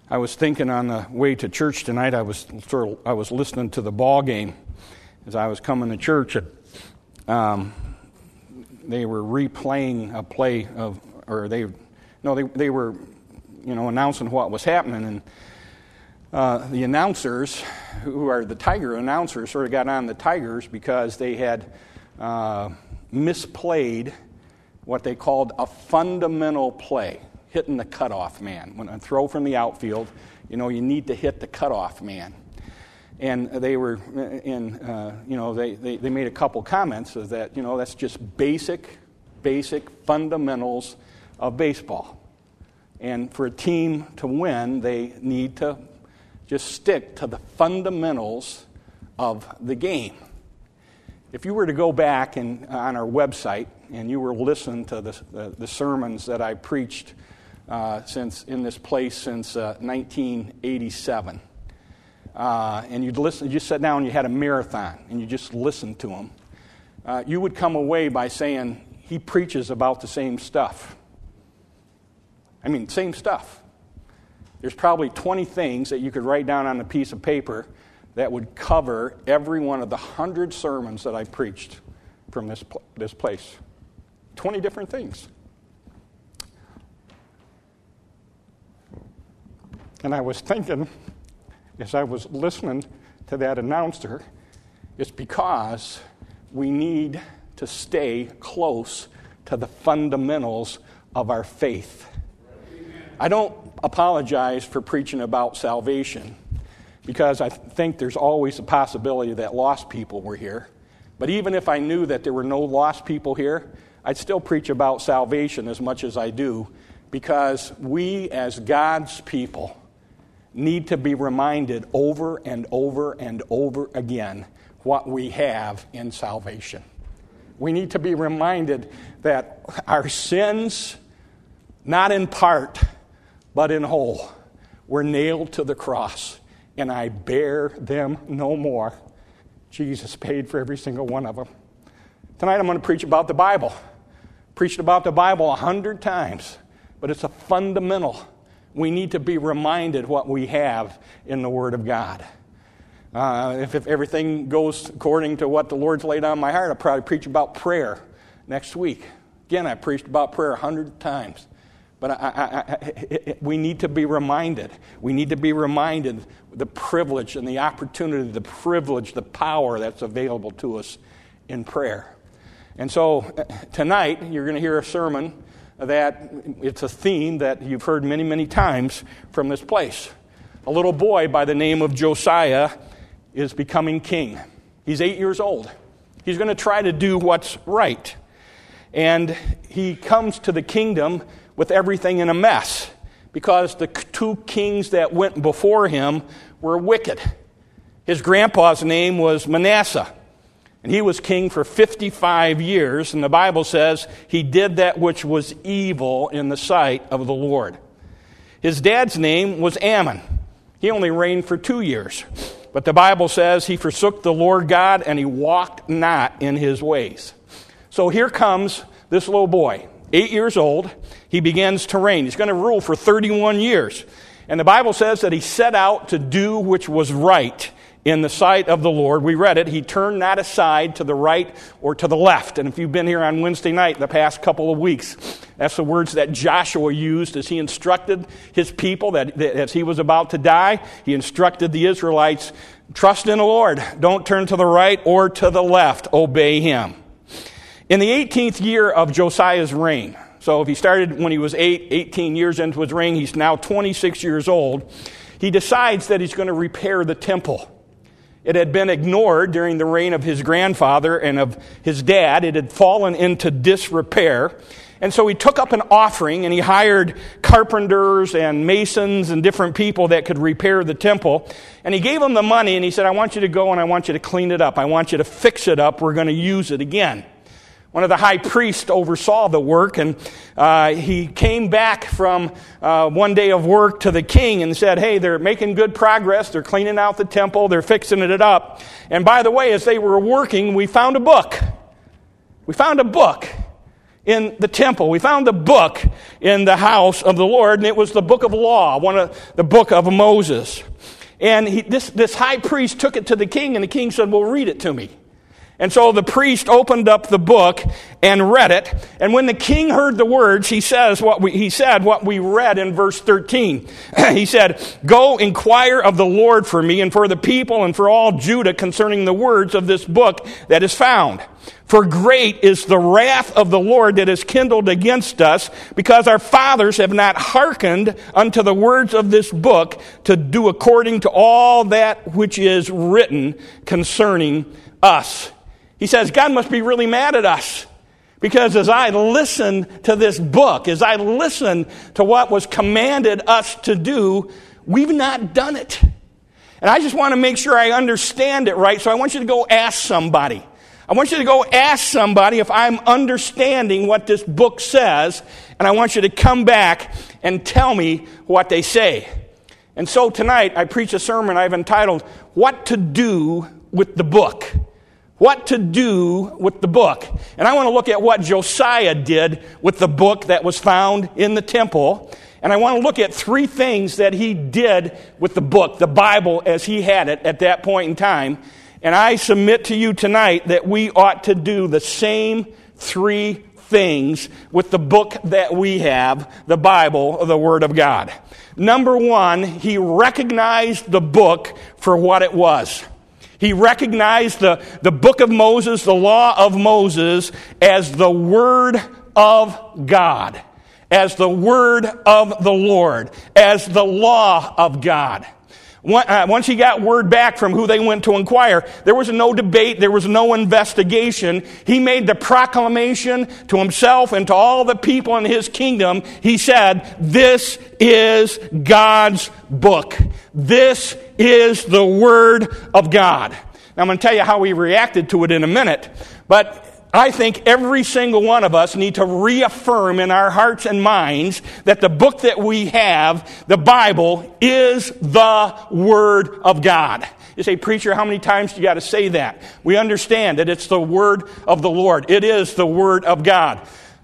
I was thinking on the way to church tonight, I was listening to the ball game as I was coming to church. They were replaying a play they were announcing what was happening, and the announcers, who are the Tiger announcers, sort of got on the Tigers because they had misplayed what they called a fundamental play, hitting the cutoff man. When a throw from the outfield, you need to hit the cutoff man. And they were they made a couple comments of that, that's just basic fundamentals of baseball. And for a team to win, they need to just stick to the fundamentals of the game. If you were to go back on our website and you were listening to the sermons that I preached since 1987, and you just sat down and you had a marathon and you just listened to him, you would come away by saying, he preaches about the same stuff. I mean, same stuff. There's probably 20 things that you could write down on a piece of paper that would cover every one of the 100 sermons that I preached from this place. 20 different things. And I was thinking, as I was listening to that announcer, it's because we need to stay close to the fundamentals of our faith. I don't apologize for preaching about salvation, because I think there's always a possibility that lost people were here. But even if I knew that there were no lost people here, I'd still preach about salvation as much as I do, because we as God's people need to be reminded over and over and over again what we have in salvation. We need to be reminded that our sins, not in part, but in whole, were nailed to the cross, and I bear them no more. Jesus paid for every single one of them. Tonight I'm going to preach about the Bible. Preached about the Bible 100 times, but it's a fundamental. We need to be reminded what we have in the Word of God. If everything goes according to what the Lord's laid on my heart, I'll probably preach about prayer next week. Again, I preached about prayer 100 times. But we need to be reminded. We need to be reminded the privilege and the opportunity, the privilege, the power that's available to us in prayer. And so tonight you're going to hear a sermon that it's a theme that you've heard many, many times from this place. A little boy by the name of Josiah is becoming king. He's 8 years old. He's going to try to do what's right. And he comes to the kingdom with everything in a mess, because the two kings that went before him were wicked. His grandpa's name was Manasseh, and he was king for 55 years, and the Bible says he did that which was evil in the sight of the Lord. His dad's name was Ammon. He only reigned for 2 years, but the Bible says he forsook the Lord God and he walked not in his ways. So here comes this little boy, 8 years old. He begins to reign. He's going to rule for 31 years. And the Bible says that he set out to do which was right in the sight of the Lord. We read it. He turned not aside to the right or to the left. And if you've been here on Wednesday night the past couple of weeks, that's the words that Joshua used as he instructed his people that as he was about to die. He instructed the Israelites, trust in the Lord. Don't turn to the right or to the left. Obey him. In the 18th year of Josiah's reign, so if he started when he was 18 years into his reign, he's now 26 years old, he decides that he's going to repair the temple. It had been ignored during the reign of his grandfather and of his dad. It had fallen into disrepair. And so he took up an offering and he hired carpenters and masons and different people that could repair the temple. And he gave them the money and he said, I want you to go and I want you to clean it up. I want you to fix it up. We're going to use it again. One of the high priests oversaw the work, and he came back from one day of work to the king and said, hey, they're making good progress. They're cleaning out the temple. They're fixing it up. And by the way, as they were working, we found a book. We found a book in the temple. We found the book in the house of the Lord, and it was the book of law, the book of Moses. And this high priest took it to the king, and the king said, well, read it to me. And so the priest opened up the book and read it. And when the king heard the words, he said what we read in verse 13. He said, go inquire of the Lord for me and for the people and for all Judah concerning the words of this book that is found. For great is the wrath of the Lord that is kindled against us, because our fathers have not hearkened unto the words of this book to do according to all that which is written concerning us. He says, God must be really mad at us, because as I listen to this book, as I listen to what was commanded us to do, we've not done it. And I just want to make sure I understand it right, so I want you to go ask somebody. I want you to go ask somebody if I'm understanding what this book says, and I want you to come back and tell me what they say. And so tonight, I preach a sermon I've entitled, What to Do with the Book. What to do with the book. And I want to look at what Josiah did with the book that was found in the temple. And I want to look at 3 things that he did with the book, the Bible, as he had it at that point in time. And I submit to you tonight that we ought to do the same 3 things with the book that we have, the Bible, the Word of God. Number 1, he recognized the book for what it was. He recognized the book of Moses, the law of Moses, as the Word of God, as the Word of the Lord, as the law of God. Once he got word back from who they went to inquire, there was no debate, there was no investigation. He made the proclamation to himself and to all the people in his kingdom. He said, this is God's book. This is the Word of God. Now, I'm going to tell you how we reacted to it in a minute, but I think every single one of us need to reaffirm in our hearts and minds that the book that we have, the Bible, is the Word of God. You say, preacher, how many times do you got to say that? We understand that it's the Word of the Lord. It is the Word of God.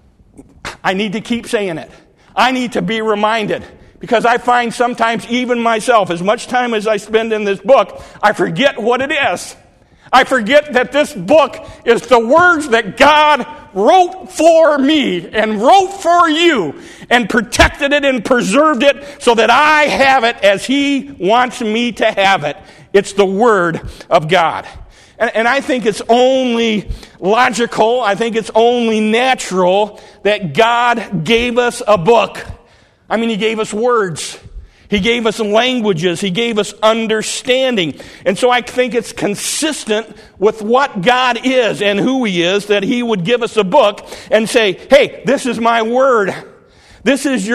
I need to keep saying it. I need to be reminded, because I find sometimes even myself, as much time as I spend in this book, I forget what it is. I forget that this book is the words that God wrote for me and wrote for you and protected it and preserved it so that I have it as He wants me to have it. It's the Word of God. And I think it's only logical, I think it's only natural that God gave us a book. I mean, He gave us words. He gave us languages. He gave us understanding. And so I think it's consistent with what God is and who He is that He would give us a book and say, hey, this is my word. This is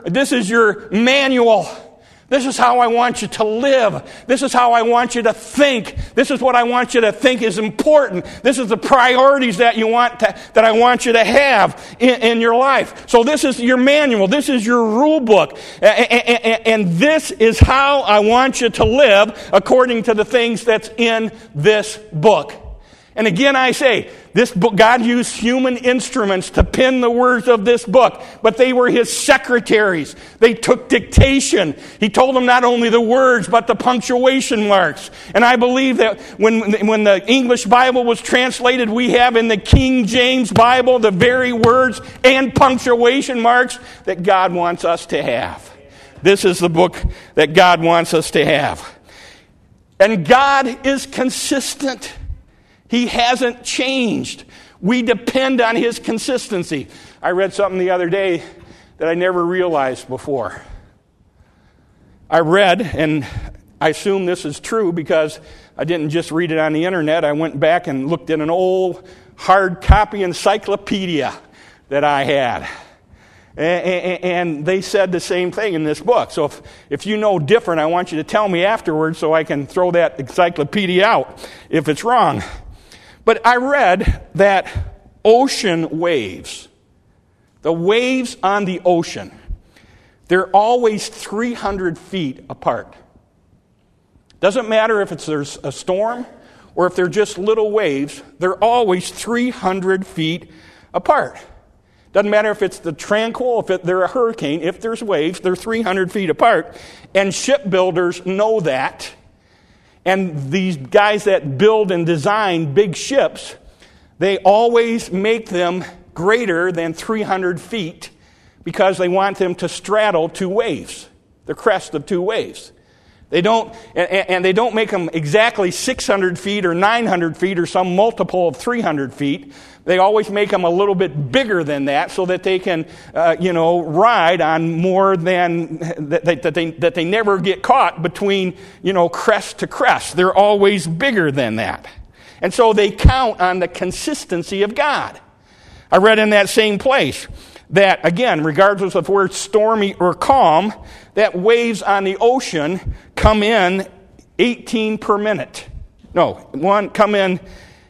your manual. This is how I want you to live. This is how I want you to think. This is what I want you to think is important. This is the priorities that I want you to have in your life. So this is your manual. This is your rule book. And this is how I want you to live according to the things that's in this book. And again, I say, this book, God used human instruments to pen the words of this book, but they were His secretaries. They took dictation. He told them not only the words, but the punctuation marks. And I believe that when the English Bible was translated, we have in the King James Bible the very words and punctuation marks that God wants us to have. This is the book that God wants us to have. And God is consistent. He hasn't changed. We depend on His consistency. I read something the other day that I never realized before. I read, and I assume this is true because I didn't just read it on the internet. I went back and looked at an old hard copy encyclopedia that I had. And they said the same thing in this book. So if you know different, I want you to tell me afterwards so I can throw that encyclopedia out if it's wrong. But I read that ocean waves, the waves on the ocean, they're always 300 feet apart. Doesn't matter if there's a storm or if they're just little waves, they're always 300 feet apart. Doesn't matter if it's the tranquil, if they're a hurricane, if there's waves, they're 300 feet apart. And shipbuilders know that. And these guys that build and design big ships, they always make them greater than 300 feet because they want them to straddle two waves, the crest of two waves. They don't make them exactly 600 feet or 900 feet or some multiple of 300 feet. They always make them a little bit bigger than that so that they can, ride on more than, that they never get caught between, crest to crest. They're always bigger than that. And so they count on the consistency of God. I read in that same place that, again, regardless of where it's stormy or calm, that waves on the ocean come in 18 per minute. Come in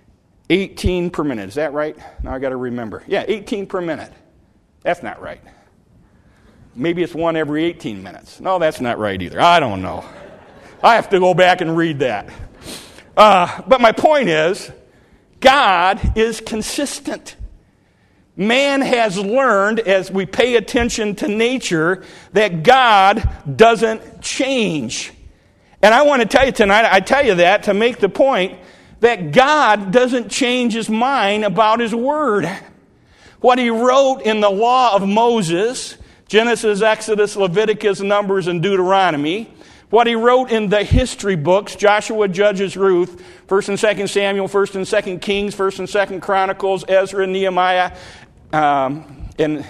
18 per minute. Is that right? Now I got to remember. Yeah, 18 per minute. That's not right. Maybe it's one every 18 minutes. No, that's not right either. I don't know. I have to go back and read that. But my point is, God is consistent. Man has learned, as we pay attention to nature, that God doesn't change. And I want to tell you tonight, I tell you that to make the point that God doesn't change his mind about his word. What he wrote in the law of Moses, Genesis, Exodus, Leviticus, Numbers, and Deuteronomy, what he wrote in the history books, Joshua, Judges, Ruth, 1st and 2nd Samuel, 1st and 2nd Kings, 1st and 2nd Chronicles, Ezra, Nehemiah, and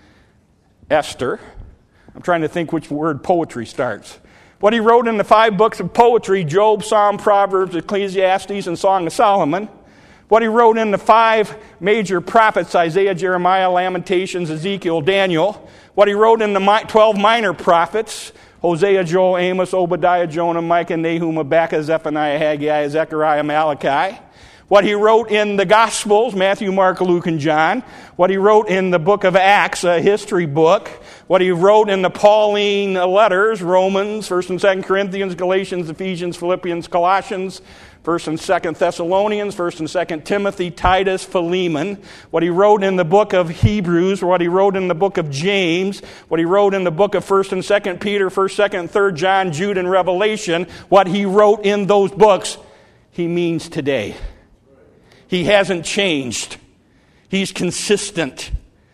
Esther. I'm trying to think which word poetry starts. What he wrote in the 5 books of poetry, Job, Psalm, Proverbs, Ecclesiastes, and Song of Solomon. What he wrote in the 5 major prophets, Isaiah, Jeremiah, Lamentations, Ezekiel, Daniel. What he wrote in the 12 minor prophets, Hosea, Joel, Amos, Obadiah, Jonah, Micah, Nahum, Habakkuk, Zephaniah, Haggai, Zechariah, Malachi. What he wrote in the Gospels, Matthew, Mark, Luke, and John. What he wrote in the book of Acts, a history book. What he wrote in the Pauline letters, Romans, 1st and 2nd Corinthians, Galatians, Ephesians, Philippians, Colossians, 1st and 2nd Thessalonians, 1st and 2nd Timothy, Titus, Philemon. What he wrote in the book of Hebrews, what he wrote in the book of James, what he wrote in the book of 1st and 2nd Peter, 1st, 2nd, and 3rd John, Jude, and Revelation. What he wrote in those books, he means today. He hasn't changed. He's consistent.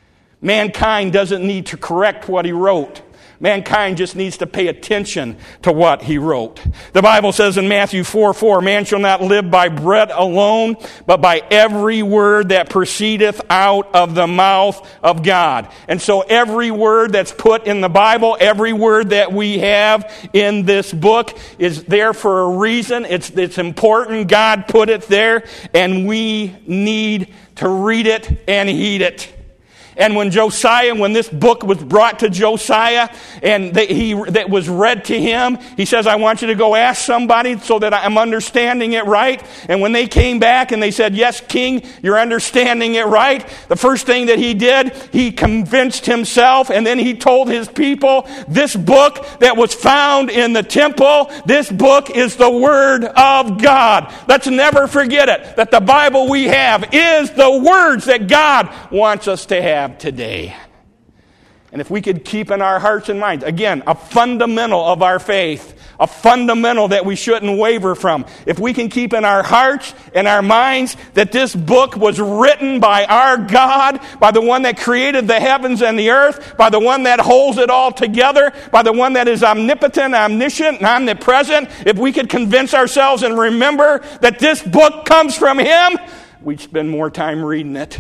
Mankind doesn't need to correct what he wrote. Mankind just needs to pay attention to what he wrote. The Bible says in Matthew 4:4, man shall not live by bread alone, but by every word that proceedeth out of the mouth of God. And so every word that's put in the Bible, every word that we have in this book is there for a reason. It's important. God put it there, and we need to read it and heed it. And when this book was brought to Josiah and that was read to him, he says, I want you to go ask somebody so that I'm understanding it right. And when they came back and they said, yes, King, you're understanding it right, the first thing that he did, he convinced himself, and then he told his people, this book that was found in the temple, this book is the Word of God. Let's never forget it, that the Bible we have is the words that God wants us to have today. And if we could keep in our hearts and minds, again, a fundamental of our faith, a fundamental that we shouldn't waver from, if we can keep in our hearts and our minds that this book was written by our God, by the one that created the heavens and the earth, by the one that holds it all together, by the one that is omnipotent, omniscient, and omnipresent, if we could convince ourselves and remember that this book comes from him, we'd spend more time reading it.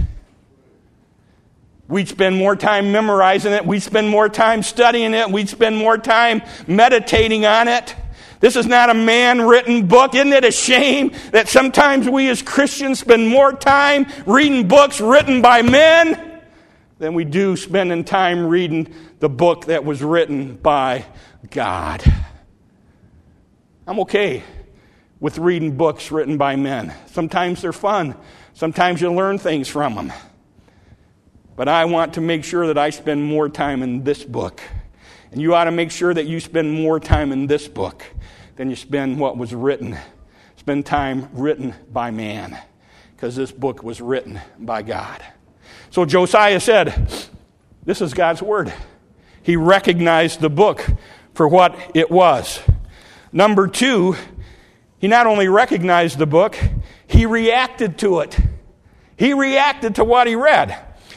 We'd spend more time memorizing it. We'd spend more time studying it. We'd spend more time meditating on it. This is not a man-written book. Isn't it a shame that sometimes we as Christians spend more time reading books written by men than we do spending time reading the book that was written by God? I'm okay with reading books written by men. Sometimes they're fun. Sometimes you learn things from them. But I want to make sure that I spend more time in this book. And you ought to make sure that you spend more time in this book than you spend what was written. Spend time written by man. Because this book was written by God. So Josiah said, this is God's word. He recognized the book for what it was. Number two, he not only recognized the book, he reacted to it. He reacted to what he read.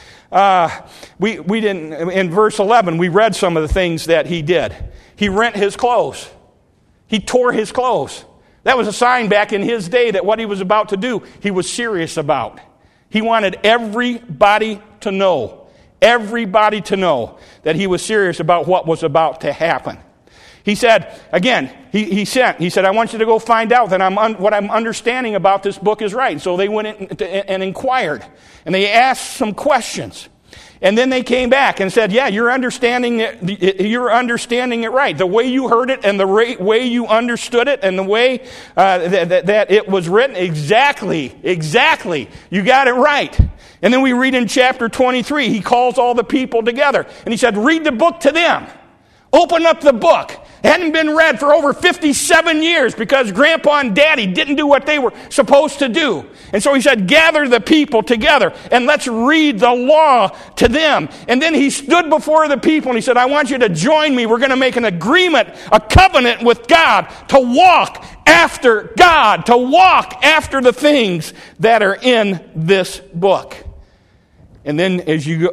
We didn't, in verse 11, we read some of the things that he did. He rent his clothes. He tore his clothes. That was a sign back in his day that what he was about to do, he was serious about. He wanted everybody to know that he was serious about what was about to happen. He said, again, he said, I want you to go find out that what I'm understanding about this book is right. So they went and inquired, and they asked some questions. And then they came back and said, yeah, you're understanding it right. The way you heard it and the way you understood it and the way that it was written, exactly. You got it right. And then we read in chapter 23, he calls all the people together. And he said, read the book to them. Open up the book. It hadn't been read for over 57 years because Grandpa and Daddy didn't do what they were supposed to do. And so he said, gather the people together and let's read the law to them. And then he stood before the people and he said, I want you to join me. We're going to make an agreement, a covenant with God to walk after God, to walk after the things that are in this book. And then as you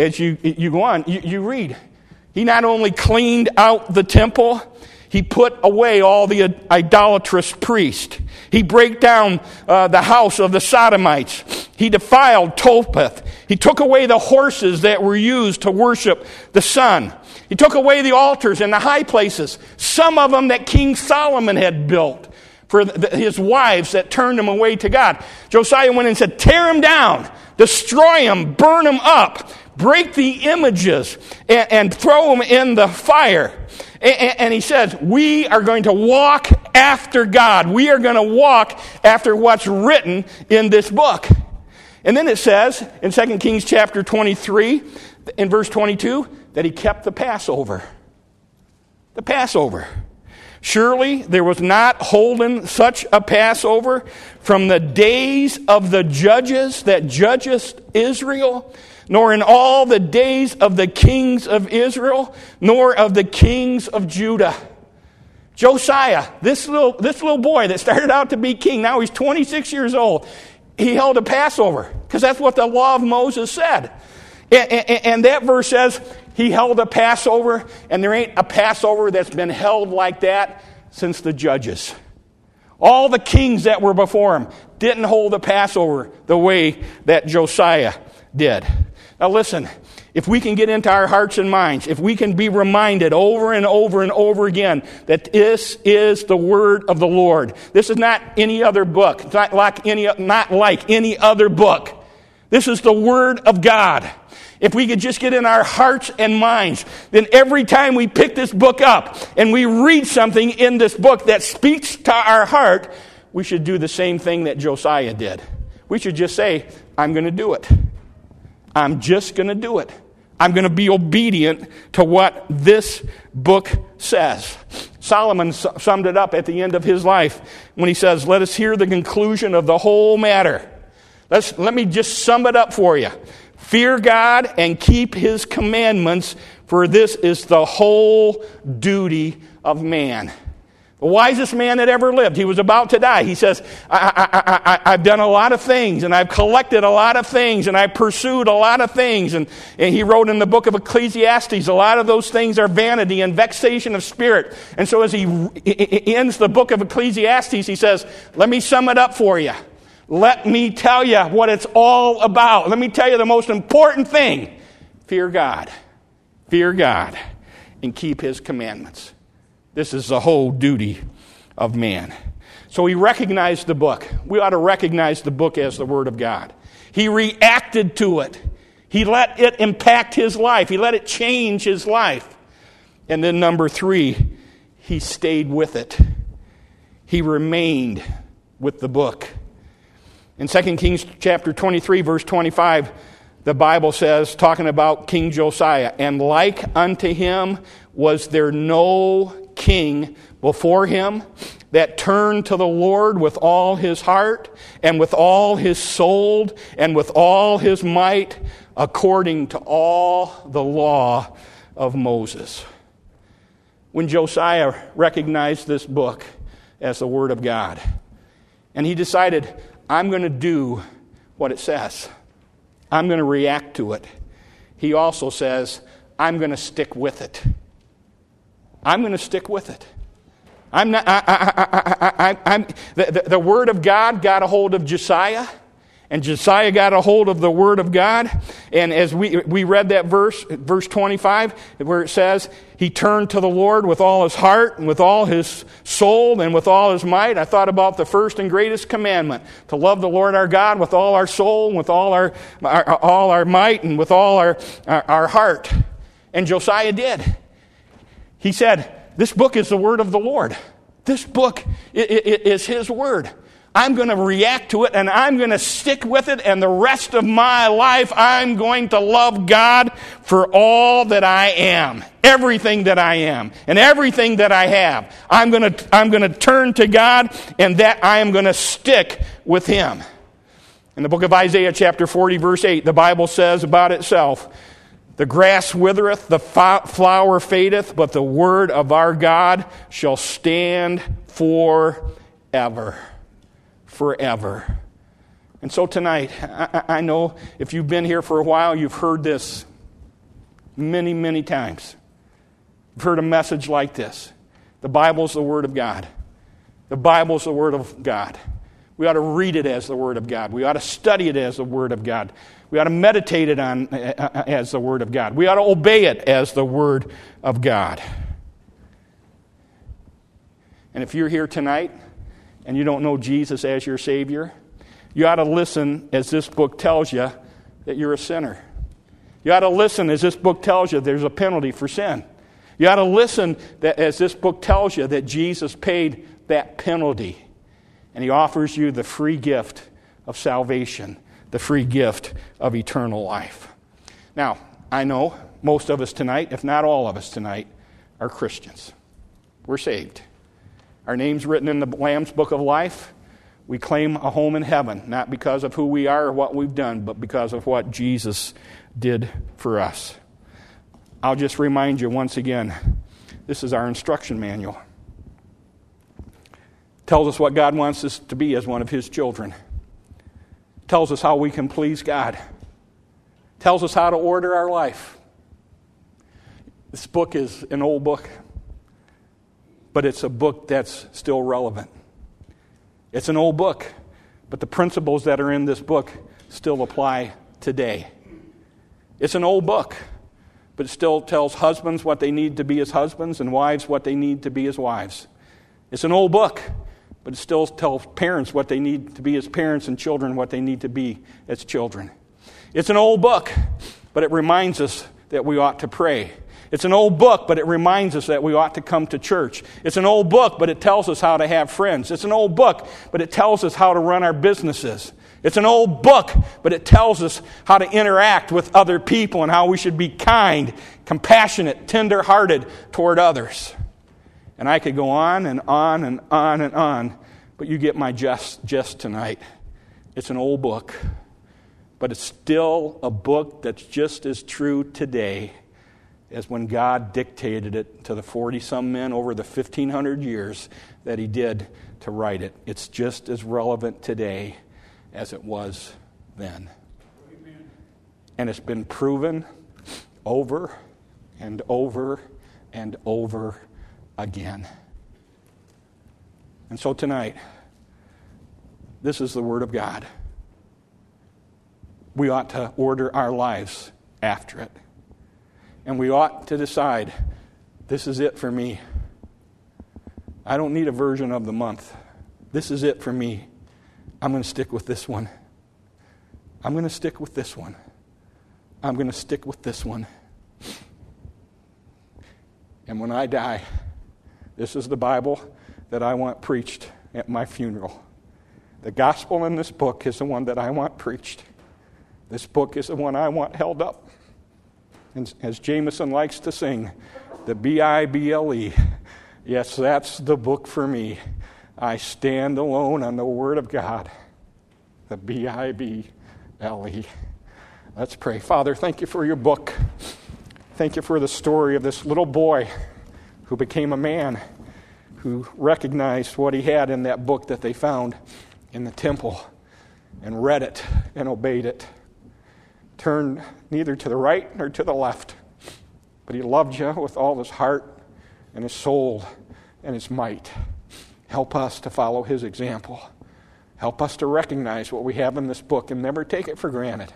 go on, you read. He not only cleaned out the temple, he put away all the idolatrous priests. He broke down the house of the Sodomites. He defiled Topheth. He took away the horses that were used to worship the sun. He took away the altars and the high places, some of them that King Solomon had built for his wives that turned him away to God. Josiah went and said, tear them down, destroy them, burn them up. Break the images and throw them in the fire. And he says, we are going to walk after God. We are going to walk after what's written in this book. And then it says in 2 Kings chapter 23, in verse 22, that he kept the Passover. The Passover. Surely there was not holden such a Passover from the days of the judges that judged Israel, nor in all the days of the kings of Israel, nor of the kings of Judah. Josiah, this little boy that started out to be king, now he's 26 years old. He held a Passover, because that's what the law of Moses said. And that verse says he held a Passover, and there ain't a Passover that's been held like that since the judges. All the kings that were before him didn't hold a Passover the way that Josiah did. Now listen, if we can get into our hearts and minds, if we can be reminded over and over and over again that this is the word of the Lord. This is not any other book. It's not like any other book. This is the word of God. If we could just get in our hearts and minds, then every time we pick this book up and we read something in this book that speaks to our heart, we should do the same thing that Josiah did. We should just say, I'm going to do it. I'm just going to do it. I'm going to be obedient to what this book says. Solomon summed it up at the end of his life when he says, let us hear the conclusion of the whole matter. Let me just sum it up for you. Fear God and keep his commandments, for this is the whole duty of man. The wisest man that ever lived, he was about to die. He says, I've done a lot of things, and I've collected a lot of things, and I've pursued a lot of things. And he wrote in the book of Ecclesiastes, a lot of those things are vanity and vexation of spirit. And so as he ends the book of Ecclesiastes, he says, let me sum it up for you. Let me tell you what it's all about. Let me tell you the most important thing. Fear God. Fear God and keep his commandments. This is the whole duty of man. So he recognized the book. We ought to recognize the book as the Word of God. He reacted to it. He let it impact his life. He let it change his life. And then number 3, he stayed with it. He remained with the book. In 2 Kings chapter 23, verse 25, the Bible says, talking about King Josiah, and like unto him was there no king before him, that turned to the Lord with all his heart and with all his soul and with all his might, according to all the law of Moses. When Josiah recognized this book as the Word of God, and he decided, I'm going to do what it says. I'm going to react to it. He also says, I'm going to stick with it. I'm going to stick with it. The Word of God got a hold of Josiah, and Josiah got a hold of the Word of God. And as we read that verse 25, where it says, he turned to the Lord with all his heart and with all his soul and with all his might. I thought about the first and greatest commandment, to love the Lord our God with all our soul and with all our might and with all our heart. And Josiah did. He said, this book is the word of the Lord. This book is his word. I'm going to react to it, and I'm going to stick with it, and the rest of my life I'm going to love God for all that I am, everything that I am, and everything that I have. I'm going to turn to God, and that I am going to stick with him. In the book of Isaiah chapter 40, verse 8, the Bible says about itself, the grass withereth, the flower fadeth, but the word of our God shall stand forever. Forever. And so tonight, I know if you've been here for a while, you've heard this many, many times. You've heard a message like this. The Bible's the Word of God. The Bible's the Word of God. We ought to read it as the Word of God. We ought to study it as the Word of God. We ought to meditate it on as the Word of God. We ought to obey it as the Word of God. And if you're here tonight and you don't know Jesus as your Savior, you ought to listen as this book tells you that you're a sinner. You ought to listen as this book tells you there's a penalty for sin. You ought to listen as this book tells you that Jesus paid that penalty. And he offers you the free gift of salvation, the free gift of eternal life. Now, I know most of us tonight, if not all of us tonight, are Christians. We're saved. Our name's written in the Lamb's Book of Life. We claim a home in heaven, not because of who we are or what we've done, but because of what Jesus did for us. I'll just remind you once again, this is our instruction manual. Tells us what God wants us to be as one of his children. Tells us how we can please God. Tells us how to order our life. This book is an old book, but it's a book that's still relevant. It's an old book, but the principles that are in this book still apply today. It's an old book, but it still tells husbands what they need to be as husbands and wives what they need to be as wives. It's an old book, but it still tells parents what they need to be as parents and children what they need to be as children. It's an old book, but it reminds us that we ought to pray. It's an old book, but it reminds us that we ought to come to church. It's an old book, but it tells us how to have friends. It's an old book, but it tells us how to run our businesses. It's an old book, but it tells us how to interact with other people and how we should be kind, compassionate, tender-hearted toward others. And I could go on and on and on and on, but you get my gist tonight. It's an old book, but it's still a book that's just as true today as when God dictated it to the 40-some men over the 1,500 years that he did to write it. It's just as relevant today as it was then. Amen. And it's been proven over and over and over again. And so tonight, this is the Word of God. We ought to order our lives after it. And we ought to decide, this is it for me. I don't need a version of the month. This is it for me. I'm going to stick with this one. I'm going to stick with this one. I'm going to stick with this one. And when I die, this is the Bible that I want preached at my funeral. The gospel in this book is the one that I want preached. This book is the one I want held up. And as Jameson likes to sing, the Bible. Yes, that's the book for me. I stand alone on the Word of God, the Bible. Let's pray. Father, thank you for your book. Thank you for the story of this little boy who became a man, who recognized what he had in that book that they found in the temple and read it and obeyed it. Turned neither to the right nor to the left, but he loved you with all his heart and his soul and his might. Help us to follow his example. Help us to recognize what we have in this book and never take it for granted.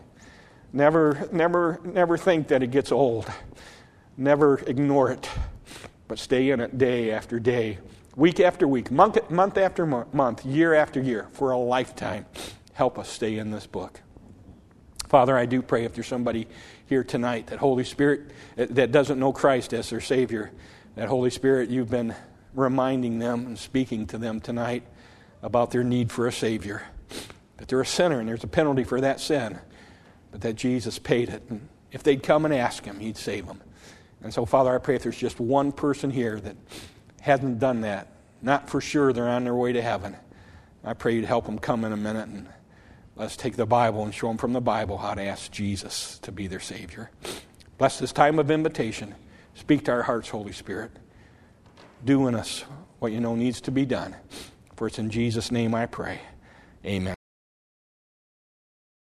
Never think that it gets old. Never ignore it, but stay in it day after day, week after week, month after month, year after year, for a lifetime. Help us stay in this book. Father, I do pray if there's somebody here tonight, that Holy Spirit that doesn't know Christ as their Savior, that Holy Spirit, you've been reminding them and speaking to them tonight about their need for a Savior, that they're a sinner and there's a penalty for that sin, but that Jesus paid it. And if they'd come and ask him, he'd save them. And so, Father, I pray if there's just one person here that hasn't done that, not for sure they're on their way to heaven, I pray you'd help them come in a minute and let's take the Bible and show them from the Bible how to ask Jesus to be their Savior. Bless this time of invitation. Speak to our hearts, Holy Spirit. Do in us what you know needs to be done. For it's in Jesus' name I pray. Amen.